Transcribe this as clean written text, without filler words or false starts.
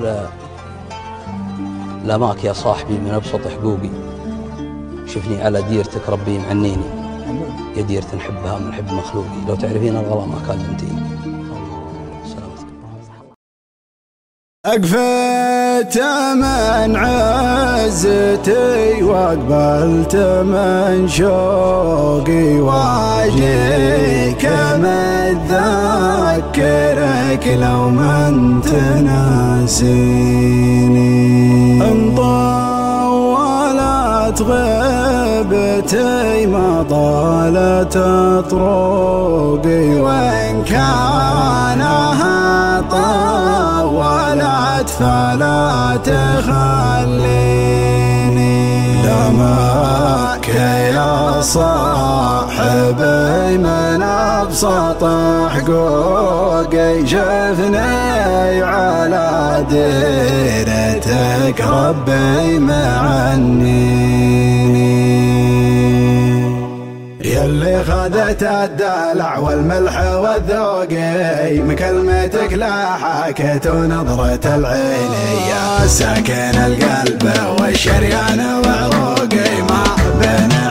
أقول لاماك يا صاحبي من أبسط حقوقي، شفني على ديرتك ربي معنيني، يا ديرة نحبها من حب مخلوقي، لو تعرفين الغلا ما كلمتيني. أقفت من عزتي وأقبلت من شوقي، واجيك متذكرك لو ما انت ناسيني. ان طولت غيبتي ما طالت طروقي، وإن كانها طولت فلا تخليني. دمك يا صاحبي من أبسط حقوقي، شفني على ديرتك ربي معنيني. يلي خذت الدلع والملح والذوقي، من كلمتك لاحكت ونظرة العين، يا ساكن القلب والشريان وعروقي ما بين